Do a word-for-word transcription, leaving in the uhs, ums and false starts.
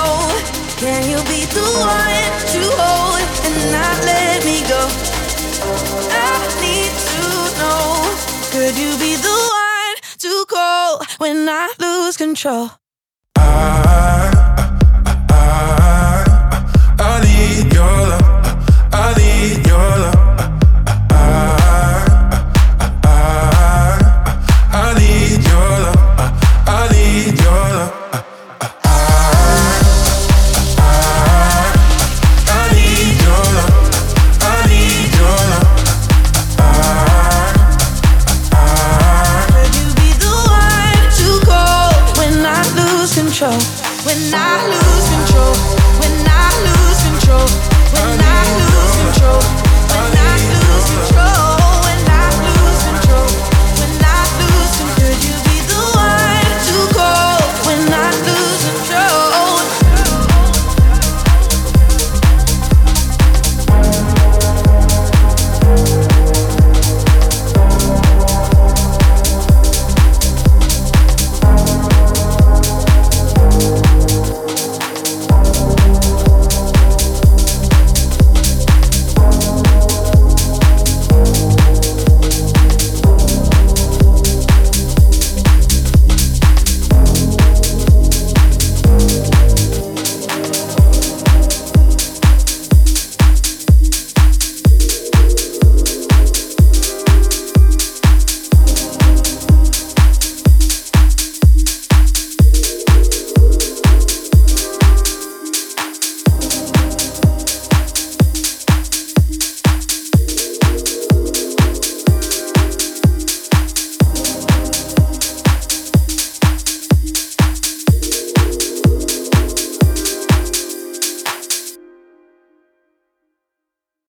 know? Can you be the one to hold and not let me go? I need to know. Could you be the one to call when I lose control? I, I, I, I